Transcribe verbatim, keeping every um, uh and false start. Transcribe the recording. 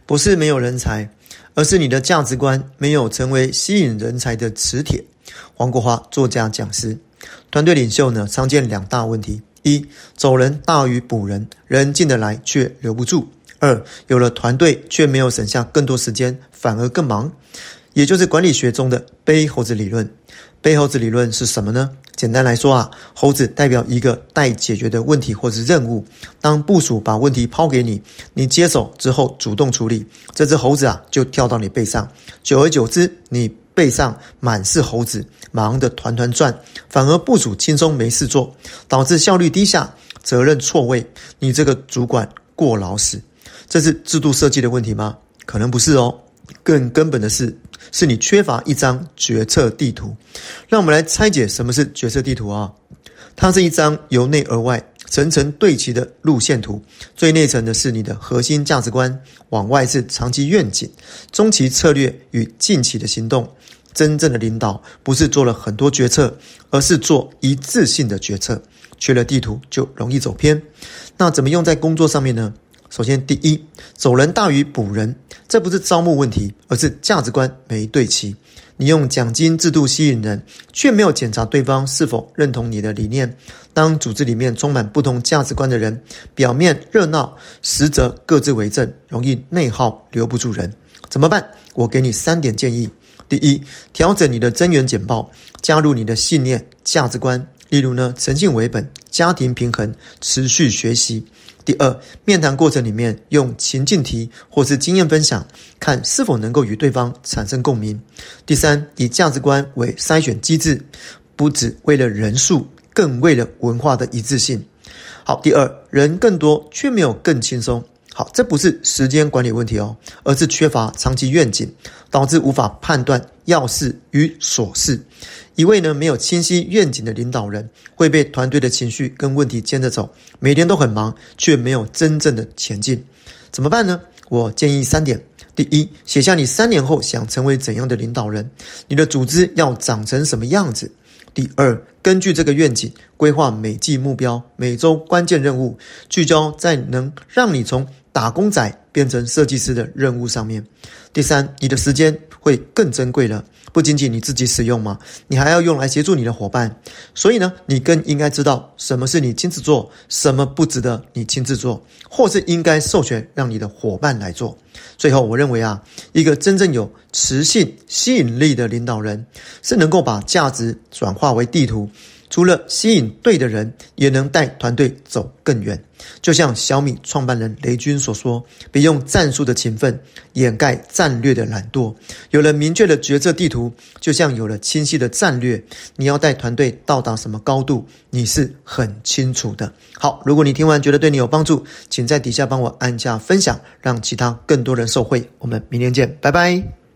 不是没有人才，而是你的价值观没有成为吸引人才的磁铁。黄国华作家讲师，团队领袖呢常见两大问题：一，走人大于补人，人进得来却留不住；二，有了团队却没有省下更多时间，反而更忙。也就是管理学中的背猴子理论。背猴子理论是什么呢？简单来说啊，猴子代表一个待解决的问题或是任务。当部属把问题抛给你，你接手之后主动处理，这只猴子啊就跳到你背上。久而久之，你背上满是猴子，忙得团团转，反而部属轻松没事做，导致效率低下，责任错位，你这个主管过劳死。这是制度设计的问题吗？可能不是哦。更根本的是，是你缺乏一张决策地图。让我们来拆解什么是决策地图啊？它是一张由内而外层层对齐的路线图。最内层的是你的核心价值观，往外是长期愿景、中期策略与近期的行动。真正的领导不是做了很多决策，而是做一致性的决策。缺了地图就容易走偏。那怎么用在工作上面呢？首先，第一，走人大于补人，这不是招募问题，而是价值观没对齐。你用奖金制度吸引人，却没有检查对方是否认同你的理念。当组织里面充满不同价值观的人，表面热闹，实则各自为政，容易内耗，留不住人。怎么办？我给你三点建议。第一，调整你的增援简报，加入你的信念、价值观，例如呢，诚信为本，家庭平衡，持续学习。第二，面谈过程里面用情境题或是经验分享，看是否能够与对方产生共鸣。第三，以价值观为筛选机制，不只为了人数，更为了文化的一致性。好，第二，人更多却没有更轻松。好，这不是时间管理问题哦，而是缺乏长期愿景，导致无法判断要事与琐事。一位呢没有清晰愿景的领导人，会被团队的情绪跟问题牵着走，每天都很忙，却没有真正的前进。怎么办呢？我建议三点。第一，写下你三年后想成为怎样的领导人，你的组织要长成什么样子。第二，根据这个愿景，规划每季目标、每周关键任务，聚焦在能让你从打工仔变成设计师的任务上面。第三，你的时间会更珍贵了，不仅仅你自己使用嘛，你还要用来协助你的伙伴。所以呢，你更应该知道什么是你亲自做，什么不值得你亲自做，或是应该授权让你的伙伴来做。最后，我认为啊，一个真正有磁性、吸引力的领导人，是能够把价值转化为地图，除了吸引对的人，也能带团队走更远。就像小米创办人雷军所说，别用战术的勤奋掩盖战略的懒惰。有了明确的决策地图，就像有了清晰的战略，你要带团队到达什么高度，你是很清楚的。好，如果你听完觉得对你有帮助，请在底下帮我按下分享，让其他更多人受惠。我们明天见，拜拜。